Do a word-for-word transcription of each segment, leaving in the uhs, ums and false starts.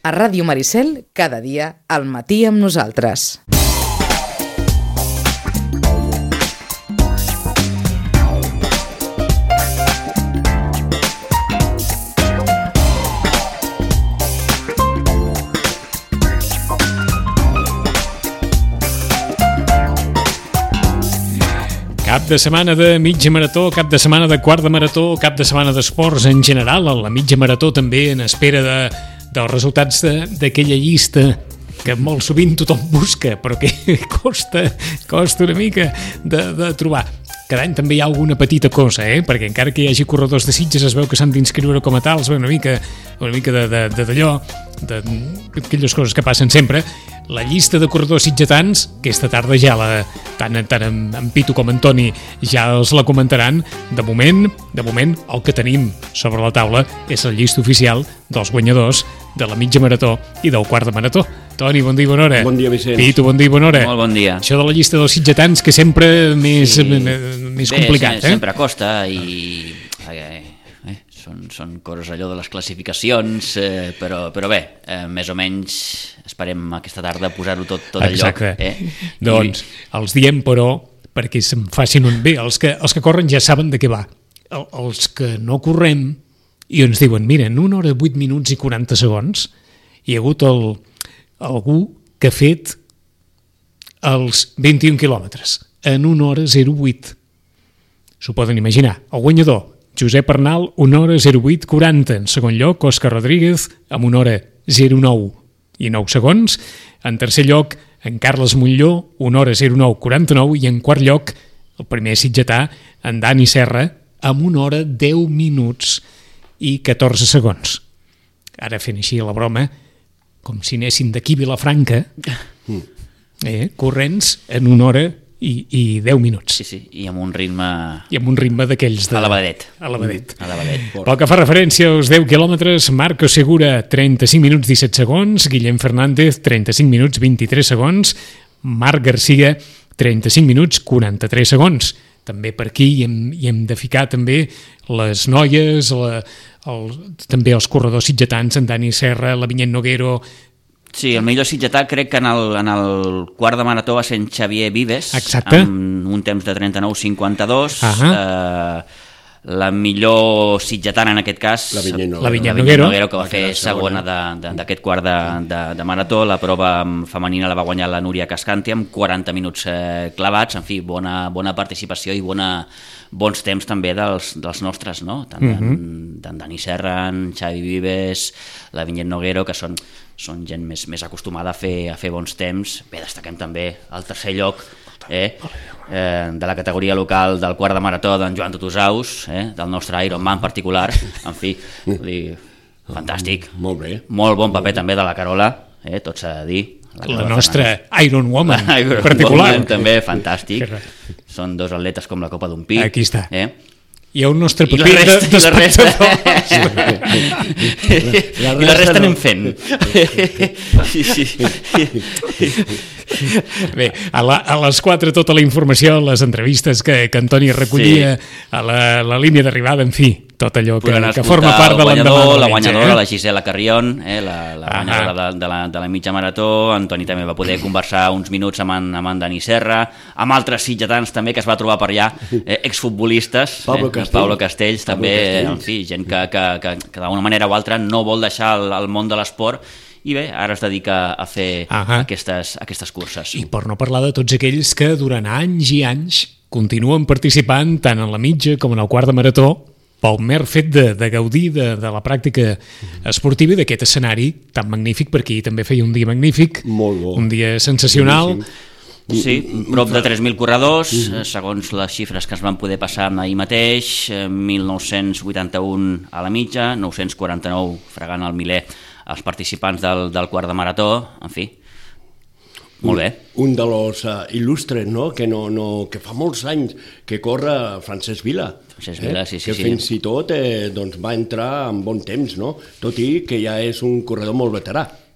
A Ràdio Maricel, cada dia, al matí amb nosaltres. Cap de setmana de mitja marató, cap de setmana de quart de marató, cap de setmana d'esports en general, la mitja marató també en espera de, dels resultats d'aquella llista que molt sovint tothom busca, però que costa, costa una mica de, de trobar. Cada any també hi ha alguna petita cosa, eh? Perquè encara que hi hagi corredors de Sitges es veu que s'han d'inscriure com a tals, una mica, una mica de, de, de d'allò, d'aquelles coses que passen sempre. La llista de corredors sitgetans, aquesta tarda ja la, tant, tant en, en Pitu com en Toni ja els la comentaran. De moment, de moment el que tenim sobre la taula és la llista oficial dels guanyadors de la mitja marató i del quart de marató. Toni, bon dia i bona hora. Bon dia, Vicenç. Pitu, bon dia i bona hora. Molt bon dia. Això de la llista dels sitgetans que sempre més, sí. més Bé, complicat, sí, eh? sempre costa i... Eh, eh, són, són coses allò de les classificacions, eh, però, però bé, eh, més o menys esperem aquesta tarda posar-ho tot, tot al lloc. Exacte. Eh? Doncs I... els diem, però, perquè se'n facin un bé. Els que, els que corren ja saben de què va. El, els que no correm i ens diuen, mira, en una hora, vuit minuts i quaranta segons hi ha hagut el, algú que ha fet els vint-i-un quilòmetres en una hora zero vuit. S'ho poden imaginar. El guanyador, Josep Arnal, una hora zero vuit quaranta. En segon lloc, Òscar Rodríguez, amb una hora zero nou i nou segons. En tercer lloc, en Carles Montlló, una hora zero nou quaranta-nou. I en quart lloc, el primer sitgetà, en Dani Serra, amb una hora deu minuts i catorze segons. Ara fent així la broma, com si anessin d'aquí a Vilafranca, eh, corrents en una hora i, i deu minuts. Sí, sí, i amb un ritme... I amb un ritme d'aquells de... Elevadet. Elevadet. Mm, elevadet. Pel que fa referència als deu quilòmetres, Marco Segura, trenta-cinc minuts disset segons, Guillem Fernández, trenta-cinc minuts vint-i-tres segons, Marc Garcia, trenta-cinc minuts quaranta-tres segons. També per aquí hi hem, hi hem de ficar també les noies, la, el, també els corredors sitgetans, en Dani Serra, la Vinyet Noguero... Sí, el millor sitgetà crec que en el, en el quart de marató va ser en Xavier Vives. Exacte. Amb un temps de trenta-nou cinquanta-dos. Uh-huh. Eh, la millor sitgetana en aquest cas, la Vinyet Noguero, la Vinyet la Noguero, Noguero que va fer segona d'aquest quart de, de, de marató. La prova femenina la va guanyar la Núria Cascanti amb quaranta minuts eh, clavats. En fi, bona, bona participació i bona, bons temps també dels, dels nostres, no? Tant uh-huh. d'en Dani Serra, en Xavi Vives, la Vinyet Noguero, que són són gent més, més acostumada a fer, a fer bons temps. Bé, destaquem també el tercer lloc eh, eh, de la categoria local del quart de marató d'en Joan Tutusaus, eh, del nostre Ironman particular. En fi, dir, fantàstic. Molt bé. Molt bon paper també de la Carola, eh, tot s'ha de dir. La, la nostra Iron Woman Iron particular. Woman, també, fantàstic. Són dos atletes com la copa d'un pi. Aquí està. Eh? Hi ha un nostre I paper la resta, de, i la resta, la i la resta no. anem fent. Sí, sí. Bé, a, la, a les quatre tota la informació, les entrevistes que, que Antoni recollia, sí. a la, la línia d'arribada, en fi, tot allò que, que forma part de l'endemà. La guanyadora, eh? La Gisela Carrion, eh? la, la guanyadora de, de, la, de la mitja marató. Antoni també va poder conversar uns minuts amb en, amb en Dani Serra, amb altres sitgetans també que es va trobar per allà, eh? exfutbolistes, Pablo, eh? Castells. Pablo Castells, Pablo també, Castells. en fi, gent que, que, que, que d'alguna manera o altra no vol deixar el, el món de l'esport i bé, ara es dedica a fer uh-huh. aquestes, aquestes curses. I per no parlar de tots aquells que durant anys i anys continuen participant tant en la mitja com en el quart de marató pel mer fet de, de gaudir de, de la pràctica esportiva i d'aquest escenari tan magnífic, perquè també feia un dia magnífic, molt bo. Un dia sensacional. Boníssim. Sí, prop de tres mil corredors, segons les xifres que es van poder passar ahir mateix, mil nou-cents vuitanta-un a la mitja, nou-cents quaranta-nou fregant el miler els participants del, del quart de marató, en fi, molt bé. Un, un de los uh, il·lustres, no? Que, no, no, que fa molts anys que corre Francesc Vila. Francesc Vila, sí, sí. Que sí. fins i tot eh, doncs va entrar en bon temps, no? Tot i que ja és un corredor molt veterà.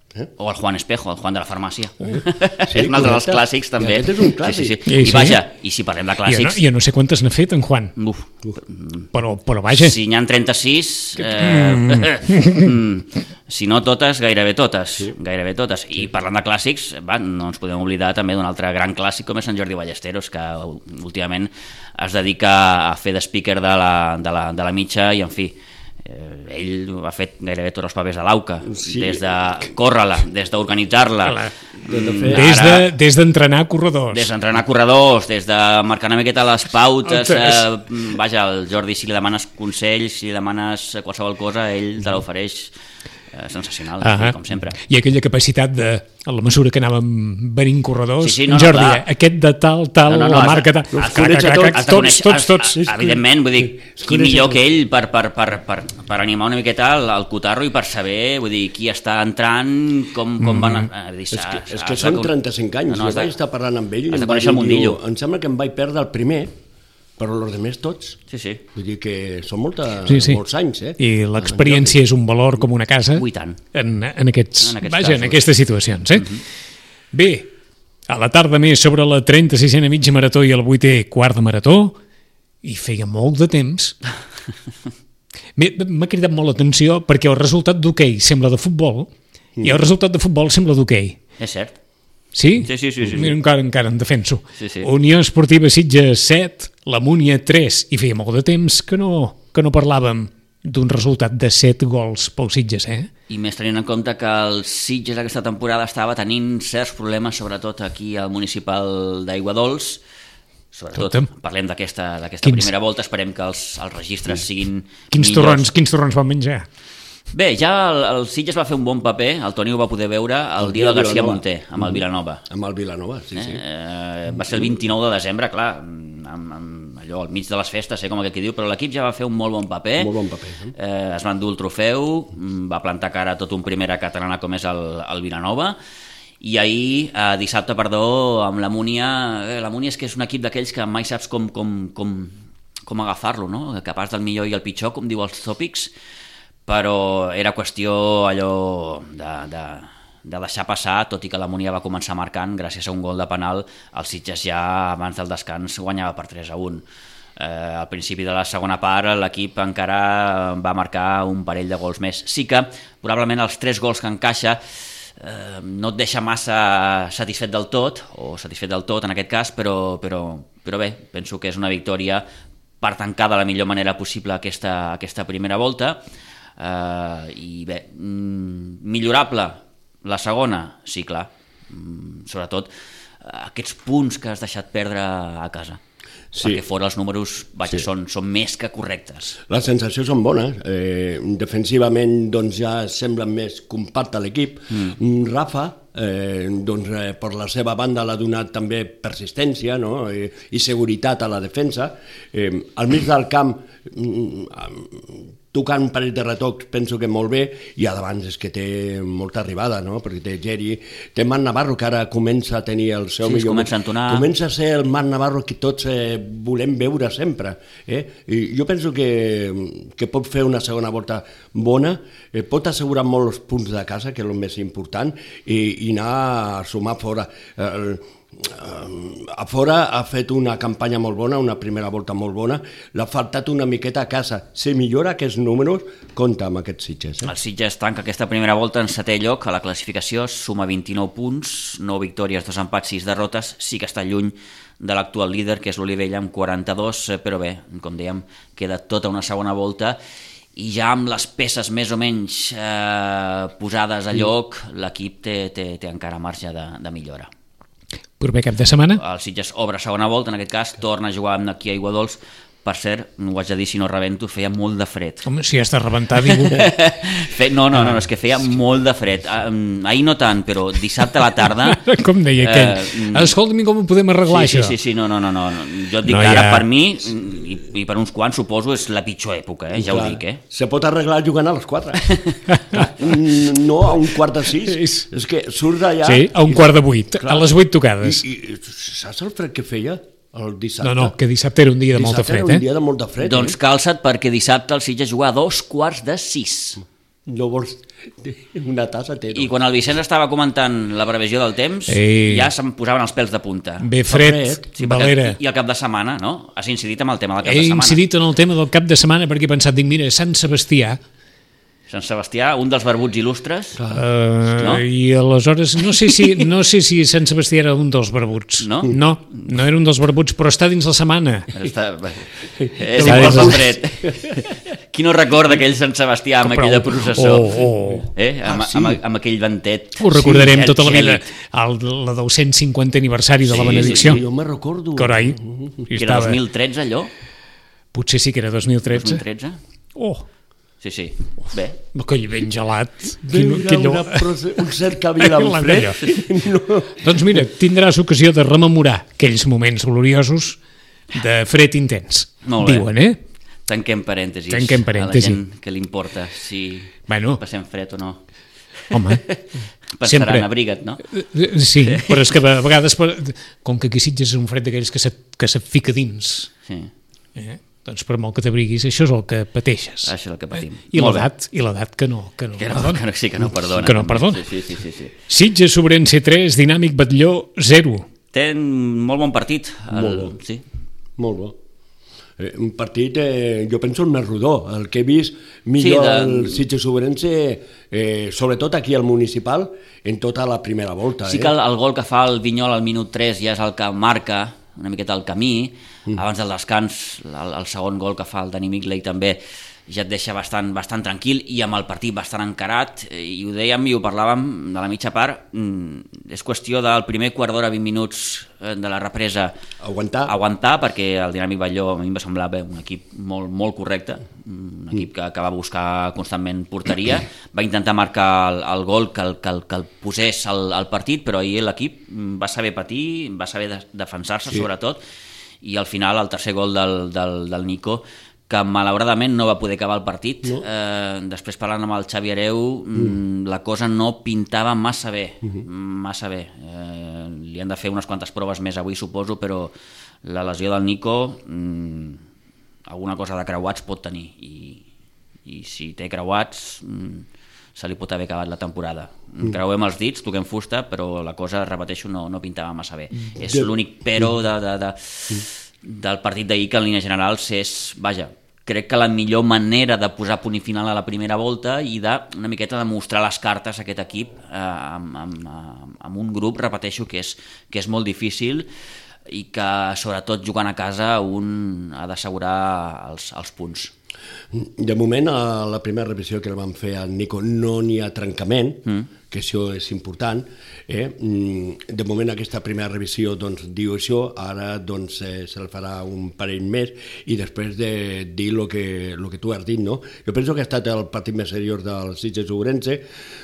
Eh? O el Juan Espejo, el Juan de la farmàcia. Sí, és un altre dels correcte. clàssics, també. I aquest és un clàssic. Sí, sí, sí. Sí, I sí. vaja, i si parlem de Jo no, clàssics... jo no sé quantes n'ha fet, en Juan, Uf, però, però vaja. si n'hi ha trenta-sis, eh, mm. si no totes, gairebé totes. Sí. Gairebé totes. I parlant de clàssics, va, no ens podem oblidar també d'un altre gran clàssic com és Sant Jordi Ballesteros, que últimament es dedica a fer de speaker de la, de la, de la mitja i, en fi, eh, ell ha fet gairebé tots els papers de l'Auca, sí. Des de córrer-la, des d'organitzar-la, des de, des d'entrenar corredors, des d'entrenar corredors, des de marcar una miqueta les pautes, eh, vaja, el Jordi, si li demanes consells, si li demanes qualsevol cosa, ell te l'ofereix. Eh, sensacional, ah, com sempre. I aquella capacitat de, a la mesura que anàvem venint corredors, sí, sí, no, Jordi, no, aquest de tal, tal, no, no, no, la marca tal, has, crac, crac, crac, crac, tots, tots, tots. Has, evidentment, vull dir, qui millor que ell per, per, per, per, per animar una miqueta el, el cotarro i per saber, vull dir, qui està entrant, com, com mm. van... A, a dir, és que, és que són trenta-cinc anys, no, no, jo vaig estar parlant amb ell, has de conèixer el mundillo. Em sembla que em vaig perdre el primer, però els altres tots, sí, sí. Vull dir que són molta, sí, sí. molts anys. Eh? I l'experiència és un valor com una casa en, en, aquests, en, vaja, en aquestes situacions. Eh? Uh-huh. Bé, a la tarda més sobre la trenta-sisena mitja marató i el vuitè quart de marató, i feia molt de temps. M'ha cridat molt l'atenció perquè el resultat d'hoquei sembla de futbol mm. i el resultat de futbol sembla d'hoquei. És cert. Sí? Sí, sí, sí, sí. Mira, encara, encara en defenso. Sí, sí. Unió Esportiva Sitges set, la Múnia tres, i feia molt de temps que no, que no parlàvem d'un resultat de set gols pel Sitges, eh? I més tenint en compte que el Sitges aquesta temporada estava tenint certs problemes, sobretot aquí al municipal d'Aiguadols, sobretot Totem. Parlem d'aquesta primera volta, esperem que els, els registres siguin quins millors. Torrons, quins torrons van menjar? Bé, ja el, el Sitges va fer un bon paper, el Toni ho va poder veure el, el dia del García Monter, amb el Vilanova. Amb el Vilanova, sí, sí. Eh, va ser el vint-i-nou de desembre, clar, amb, amb allò al mig de les festes, eh, com aquest que diu, però l'equip ja va fer un molt bon paper. Molt bon paper. Eh? Eh, es va endur el trofeu, va plantar cara a tot un primera catalana com és el, el Vilanova, i ahir, eh, dissabte, perdó, amb la Múnia, eh, la Múnia és que és un equip d'aquells que mai saps com, com, com, com agafar-lo, no? Capaç del millor i el pitjor, com diu els tòpics, però era qüestió allò de, de, de deixar passar, tot i que la Múnia va començar marcant, gràcies a un gol de penal, el Sitges ja abans del descans guanyava per tres a un. Eh, al principi de la segona part l'equip encara va marcar un parell de gols més. Sí que probablement els tres gols que encaixa eh, no et deixa massa satisfet del tot, o satisfet del tot en aquest cas, però, però, però bé, penso que és una victòria per tancar de la millor manera possible aquesta, aquesta primera volta. Uh, i bé, mm, millorable la segona, sí, clar, mm, sobretot uh, aquests punts que has deixat perdre a casa, sí. Perquè fora els números vaja, sí. són, són més que correctes. Les sensacions són bones, eh, defensivament doncs, ja sembla més compacte l'equip. mm. Rafa eh, doncs, eh, per la seva banda l'ha donat també persistència, no? I, i seguretat a la defensa. Eh, al mig del camp mm, tocant un parell de retocs penso que molt bé, i a davant és que té molta arribada, no? Perquè té Geri, té Marc Navarro, que ara comença a tenir el seu sí, millor... Comença a entonar... Comença a ser el Marc Navarro que tots eh, volem veure sempre. Eh? I jo penso que, que pot fer una segona volta bona, eh, pot assegurar molts punts de casa, que és el més important, i, i anar a sumar fora... Eh, a fora ha fet una campanya molt bona, una primera volta molt bona, l'ha faltat una miqueta a casa. Si millora aquests números, compta amb aquests Sitges. Eh? El Sitges tanca aquesta primera volta en setè lloc a la classificació, suma vint-i-nou punts, nou victòries, dos empats, sis derrotes, sí que està lluny de l'actual líder, que és l'Olivella, amb quaranta-dos, però bé, com dèiem, queda tota una segona volta, i ja amb les peces més o menys eh, posades a lloc, l'equip té, té, té encara marge de, de millora. Proper cap de setmana? El Sitges obre segona volta, en aquest cas torna a jugar amb aquí a Aiguadols. Per cert, ho haig de dir, si no rebento, feia molt de fred. Com si has de rebentar ningú. Fe... No, no, no, és que feia molt de fred. Ahir no tant, però dissabte a la tarda... Com deia aquell. Eh, Escolta'm, com ho podem arreglar, sí, això? Sí, sí, sí, no, no, no. no. Jo et dic no, que ara, ja... per mi, i, i per uns quants, suposo, és la pitjor època, eh? Ja clar, ho dic, eh? Se pot arreglar jugant a les quatre. No a un quart de sis. És, és que surts d'allà... Sí, a un quart de vuit, clar, a les vuit tocades. I, i saps el fred que feia? El dissabte. No, no, que dissabte era un dia de molta fred, eh? un dia de molta fred, doncs calça't, perquè dissabte el Sitges juga a dos quarts de sis. no vols una tassa, té. I quan el Vicenç estava comentant la previsió del temps, Ei. ja se'm posaven els pèls de punta. Bé fred, Sí, Valera. perquè, I el cap de setmana, no? Has incidit amb el tema del cap He de setmana. incidit en el tema del cap de setmana perquè he pensat, dic, mira, Sant Sebastià, Sant Sebastià, un dels barbuts il·lustres. uh, No? i aleshores no sé, si, no sé si Sant Sebastià era un dels barbuts. No? No, no era un dels barbuts, però està dins la setmana. Està... És Està igual dins pel el- fred. Qui no recorda aquell Sant Sebastià amb Però- aquella processó? Oh, oh. Eh? Amb, Ah, sí. amb, amb aquell ventet. Ho recordarem Sí, tota la vida, gèlid. el, la del cent cinquantè aniversari de la Sí, benedicció. Sí, jo me'n recordo. Carai, Que hi era estava. dos mil tretze, allò? Potser sí que era dos mil tretze. dos mil tretze? Oh, Sí, sí. Bé. aquell ben gelat. Veure Quin- una proce- un cercavila amb La fred. No. Doncs mira, tindràs ocasió de rememorar aquells moments gloriosos de fred intens. Molt bé. Diuen, eh? Tanquem parèntesis. Tanquem parèntesi. A la gent que li importa si Bueno. passem fred o no. Home, Passaran, sempre. abriga't, no? Eh, Sí, però és que a vegades, com que aquí Sitges és un fred d'aquells que se, que se fica dins, Sí, eh? doncs per molt que t'abriguis, això és el que pateixes. això és el que patim. I Molt bé. l'edat, i l'edat que no, que no, Que no, perdona. que no, sí, que no perdona. Que no perdona. Sí, sí, sí, sí. Sitges, Sobrense tres, Dinàmic Batlló zero. Té un molt bon partit. El... Molt bo. Sí. Molt bo. Eh, un partit, eh, jo penso, el més rodó, el que he vist millor Sí, de- el Sitges Sobrense, eh, sobretot aquí al municipal, en tota la primera volta. Sí eh? que el, el gol que fa el Vinyol al minut tres ja és el que marca una miqueta el camí. Mm. Abans del descans, el, el segon gol que fa el Danny Migley també ja et deixa bastant, bastant tranquil i amb el partit bastant encarat, i ho dèiem i ho parlàvem de la mitja part, mm, és qüestió del primer quart d'hora, vint minuts eh, de la represa Aguantar. aguantar, perquè el Dinàmic Batlló a mi em va semblar bé, un equip molt, molt correcte, un equip que, que va buscar constantment porteria, va intentar marcar el, el gol que el, que el, que el posés al, al partit, però ahir l'equip va saber patir, va saber de, defensar-se, sí, sobretot, i al final el tercer gol del, del, del Nico, que malauradament no va poder acabar el partit. No. Eh, després parlant amb el Xavi Hereu, mm. la cosa no pintava massa bé, mm-hmm. massa bé. Eh, li han de fer unes quantes proves més avui, suposo, però la lesió del Nico mm, alguna cosa de creuats pot tenir, i, i si té creuats mm, se li pot haver acabat la temporada. Mm. Creuem els dits, toquem fusta, però la cosa, repeteixo, no, no pintava massa bé. Mm. És l'únic però de, de, de, mm. del partit d'ahir, que en línies generals és, vaja, crec que la millor manera de posar punt i final a la primera volta i de una miqueta de mostrar les cartes a aquest equip eh, amb, amb, amb un grup, repeteixo, que és, que és molt difícil i que sobretot jugant a casa un ha d'assegurar els, els punts. De moment, a la primera revisió que el vam fer al Nico no n'hi ha trencament, mm. que això és important. Eh? De moment, aquesta primera revisió doncs, diu això, ara doncs, eh, se'l farà un parell més i després de dir el que, lo que tu has dit. No? Jo penso que ha estat el partit més seriós del Sitges Ourense.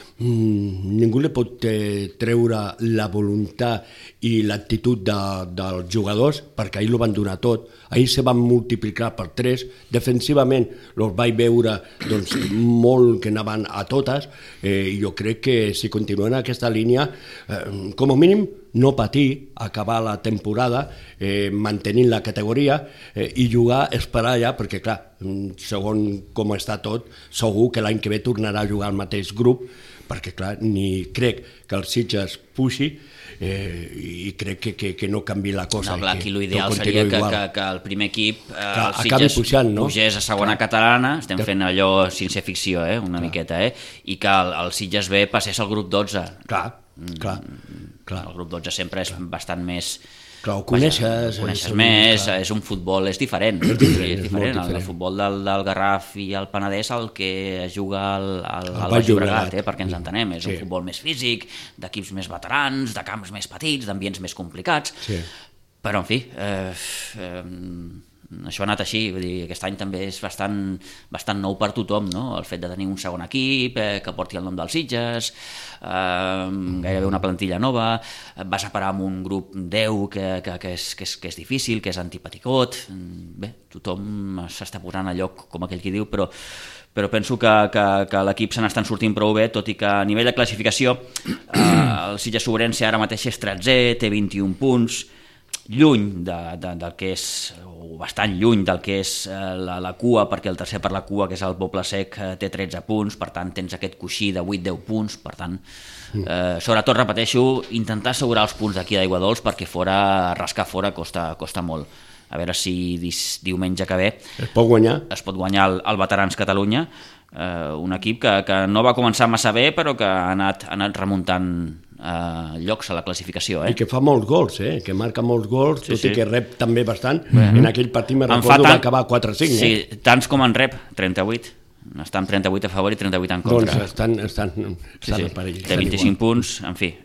Mm, ningú li pot eh, treure la voluntat i l'actitud de, dels jugadors, perquè ahir ho van donar tot. Ahir se van multiplicar per tres. Defensivament els vaig veure doncs, molt que anaven a totes, eh, i jo crec que si continuen aquesta línia, eh, com a mínim no patir, acabar la temporada eh, mantenint la categoria eh, i jugar, esperar ja, perquè clar, segons com està tot, segur que l'any que ve tornarà a jugar al mateix grup, perquè clar, ni crec que el Sitges puixi eh, i crec que, que, que no canvi la cosa. No, clar, aquí l'ideal que seria que, que, que el primer equip eh, clar, el acabi Sitges pujant, no? pugés a segona clar. Catalana, estem fent allò ciència-ficció, eh, una clar. miqueta, eh, i que el, el Sitges B passés al grup dotze. Clar, clar, clar. El grup dotze sempre és clar. bastant més... Clar, ho coneixes. Ho coneixes és, més, clar. és un futbol, és diferent. És diferent, és és diferent. molt diferent. El, el futbol del, del Garraf i el Penedès, el que es juga al, al, al Baix Baix Llobregat, Llobregat, eh, perquè ens entenem, és sí. un futbol més físic, d'equips més veterans, de camps més petits, d'ambients més complicats, Sí. però en fi, eh, eh, això ha anat així, vull dir, aquest any també és bastant, bastant nou per tothom, no? El fet de tenir un segon equip eh, que porti el nom dels Sitges, eh, gairebé una plantilla nova, vas a parar amb un grup deu que, que, que, és, que, és, que és difícil, que és antipaticot, bé, tothom s'està posant a lloc, com aquell qui diu, però però penso que, que, que l'equip se n'estan sortint prou bé, tot i que a nivell de classificació eh, el Sitges Ourense ara mateix és tretzè, té vint-i-un punts, lluny de, de, del que és, o bastant lluny del que és la, la cua, perquè el tercer per la cua, que és el Poble Sec, té tretze punts, per tant tens aquest coixí de vuit deu punts, per tant, eh, sobretot, repeteixo, intentar assegurar els punts d'aquí d'Aigua Dols, perquè fora, rascar fora costa, costa molt. A veure si dis, diumenge que ve es pot guanyar, es pot guanyar el, el Veterans Catalunya, eh, un equip que, que no va començar massa bé, però que ha anat, ha anat remuntant eh, llocs a la classificació. Eh? I que fa molts gols, eh? Que marca molts gols, sí, tot sí. I que rep també bastant. Mm-hmm. En aquell partit me recordo tant, va acabar quatre cinc. Sí, eh? tants com en rep, trenta-vuit. Estan trenta-vuit a favor i trenta-vuit en contra. Doncs estan, estan, estan sí, sí. parell. Té vint-i-cinc punts, en fi.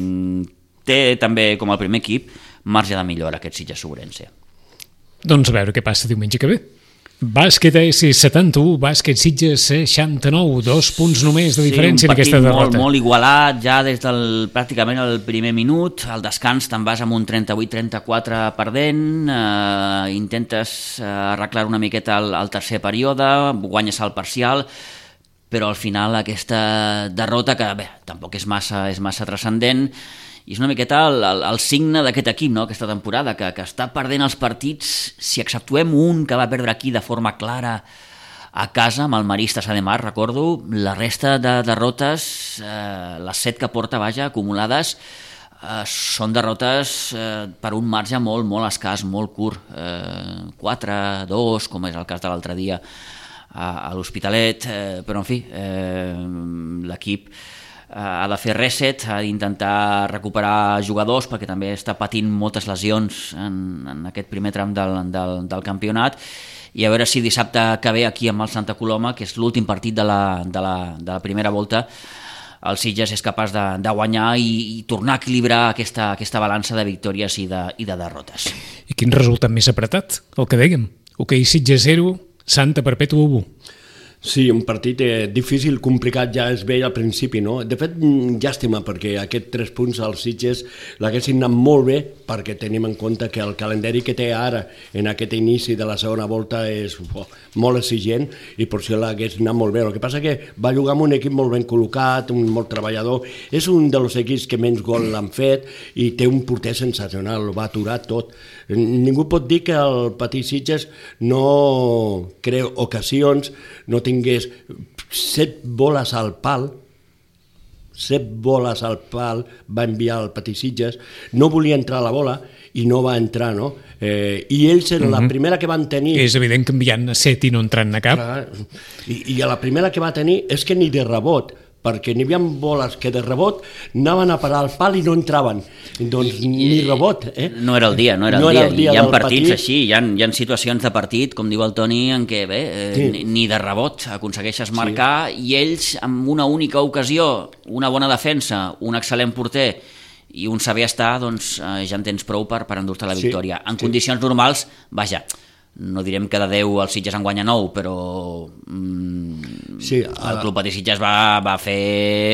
Té també, com el primer equip, marge de millora aquest Sitges Ourense. Doncs a veure què passa diumenge que ve. Bàsquet A S setanta-u, bàsquet Sitges seixanta-nou, dos punts només de diferència en aquesta derrota. Sí, un partit molt, molt igualat, ja des del pràcticament el primer minut, al descans te'n vas amb un trenta-vuit trenta-quatre perdent, eh, intentes eh, arreglar una miqueta el, el tercer període, guanyes el parcial, però al final aquesta derrota, que bé, tampoc és massa, és massa transcendent, i és una miqueta el, el, el signe d'aquest equip, no?, aquesta temporada, que, que està perdent els partits, si exceptuem un que va perdre aquí de forma clara a casa, amb el Maristes Ademar, recordo, la resta de derrotes, eh, les set que porta, vaja, acumulades, eh, són derrotes eh, per un marge molt, molt escàs, molt curt, eh, quatre dos, com és el cas de l'altre dia a, a l'Hospitalet, eh, però en fi, eh, l'equip ha de fer reset, ha d'intentar recuperar jugadors perquè també està patint moltes lesions en, en aquest primer tram del, del, del campionat, i a veure si dissabte que ve aquí amb el Santa Coloma, que és l'últim partit de la, de, la, de la primera volta, el Sitges és capaç de, de guanyar i, i tornar a equilibrar aquesta, aquesta balança de victòries i de, i de derrotes. I quin resultat més apretat, el que dèiem? Hoquei Sitges zero, Santa Perpètua u. Sí, un partit eh, difícil, complicat, ja es veia al principi, no? De fet, llàstima, perquè aquests tres punts als Sitges l'haguessin anat molt bé, perquè tenim en compte que el calendari que té ara en aquest inici de la segona volta és oh, molt exigent, i per això l'hagués anat molt bé. El que passa que va jugar amb un equip molt ben col·locat, un molt treballador, és un dels equips que menys gol l'han fet, i té un porter sensacional, ho va aturar tot. Ningú pot dir que el petit Sitges no crea ocasions, no tingués set boles al pal, set boles al pal va enviar el petit Sitges, no volia entrar a la bola i no va entrar, no? Eh, I ells eren mm-hmm. la primera que van tenir... És evident que enviant a set i no entrant a cap. Clar, i, I a la primera que va tenir és que ni de rebot, perquè n'hi havia boles que de rebot anaven a parar al pal i no entraven. Doncs I, ni rebot. Eh? No era el dia, no era no el dia. Era el dia hi ha partits partit. així, hi ha, hi ha situacions de partit, com diu el Toni, en què bé, eh, sí. ni, ni de rebot aconsegueixes marcar, sí. I ells, amb una única ocasió, una bona defensa, un excel·lent porter i un saber estar, doncs eh, ja en tens prou per, per endur-te la victòria. Sí. En sí. condicions normals, vaja, no direm que de deu el Sitges en guanya nou, però mm, sí, uh... el Club Patí Sitges va, va fer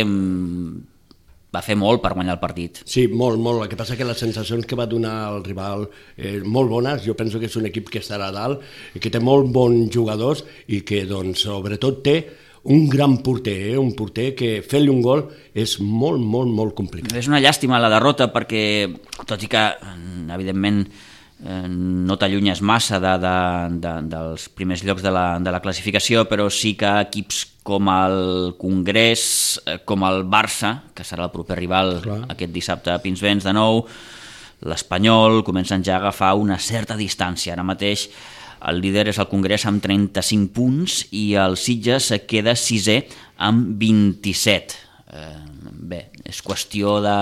va fer molt per guanyar el partit. Sí, molt, molt. El que passa que les sensacions que va donar el rival eh, molt bones. Jo penso que és un equip que estarà a dalt, que té molt bons jugadors i que, doncs, sobretot té un gran porter, eh? Un porter que fer-li un gol és molt, molt, molt complicat. És una llàstima la derrota perquè, tot i que, evidentment, no t'allunyes massa de, de, de, dels primers llocs de la, de la classificació, però sí que equips com el Congrés, com el Barça, que serà el proper rival Clar. Aquest dissabte a Pinsbens de nou, l'Espanyol, comencen ja a agafar una certa distància. Ara mateix el líder és el Congrés amb trenta-cinc punts i el Sitges queda sisè amb vint-i-set. Eh, bé, és qüestió de...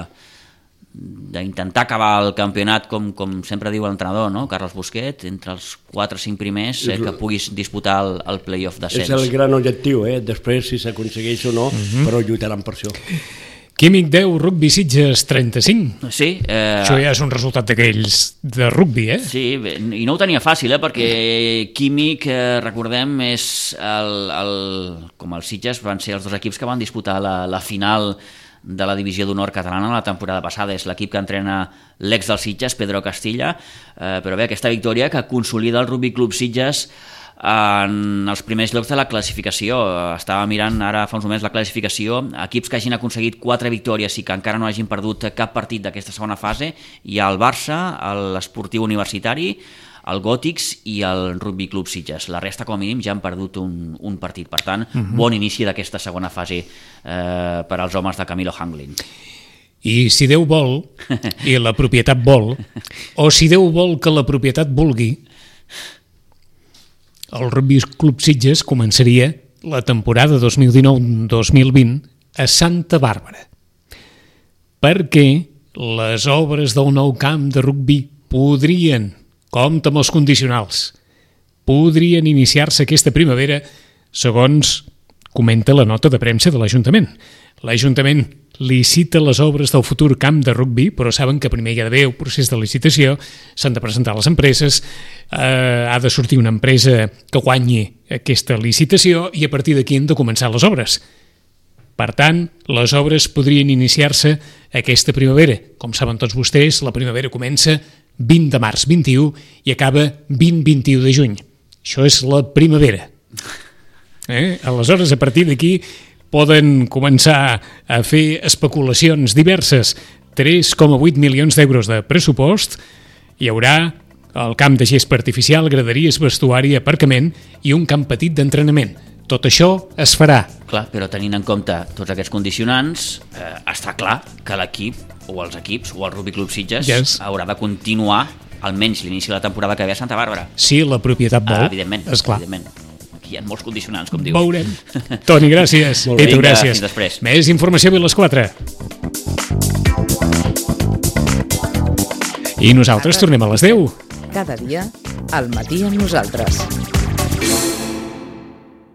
d'intentar acabar el campionat com, com sempre diu l'entrenador, no? Carles Busquet, entre els quatre o cinc primers eh, que puguis disputar el, el play-off d'ascens. És el gran objectiu, eh? Després si s'aconsegueix o no, uh-huh. però lluitaran per això. Químic deu, Rugby Sitges trenta-cinc. Sí. Eh, Això ja és un resultat d'aquells de rugby, eh? Sí, bé, i no ho tenia fàcil, eh? Perquè Químic, eh, recordem, és el, el, com els Sitges van ser els dos equips que van disputar la, la final de la divisió d'honor catalana la temporada passada. És l'equip que entrena l'ex del Sitges, Pedro Castilla, eh, però bé, aquesta victòria que consolida el Rugby Club Sitges en els primers llocs de la classificació. Estava mirant ara fa uns moments la classificació, equips que hagin aconseguit quatre victòries i que encara no hagin perdut cap partit d'aquesta segona fase. Hi ha el Barça, l'Esportiu Universitari, el Gòtics i el Rugby Club Sitges. La resta, com a mínim, ja han perdut un, un partit. Per tant, uh-huh. bon inici d'aquesta segona fase eh, per als homes de Camilo Hanglin. I si Déu vol, i la propietat vol, o si Déu vol que la propietat vulgui, el Rugby Club Sitges començaria la temporada dos mil dinou dos mil vint a Santa Bàrbara, perquè les obres del nou camp de rugby podrien, compte amb els condicionals, podrien iniciar-se aquesta primavera, segons comenta la nota de premsa de l'Ajuntament. L'Ajuntament licita les obres del futur camp de rugby, però saben que primer hi ha d'haver un procés de licitació, s'han de presentar les empreses, eh, ha de sortir una empresa que guanyi aquesta licitació i a partir d'aquí han de començar les obres. Per tant, les obres podrien iniciar-se aquesta primavera. Com saben tots vostès, la primavera comença vint de març vint-i-u i acaba vint vint-i-u de juny. Això és la primavera. Eh? Aleshores, a partir d'aquí poden començar a fer especulacions diverses. tres coma vuit milions d'euros de pressupost, hi haurà el camp de gespa artificial, graderies, vestuari, aparcament i un camp petit d'entrenament. Tot això es farà. Clar, però tenint en compte tots aquests condicionants, eh, està clar que l'equip, o els equips, o el Rugby Club Sitges, yes. haurà de continuar almenys l'inici de la temporada que ve a Santa Bàrbara. Sí, la propietat vol, ah, evidentment, esclar. Evidentment. Aquí hi ha molts condicionants, com dius. Veurem. Toni, gràcies. Molt bé. I tu, Vinga, gràcies. fins després. Més informació a les quatre. I nosaltres tornem a les deu. Cada dia, al matí amb nosaltres.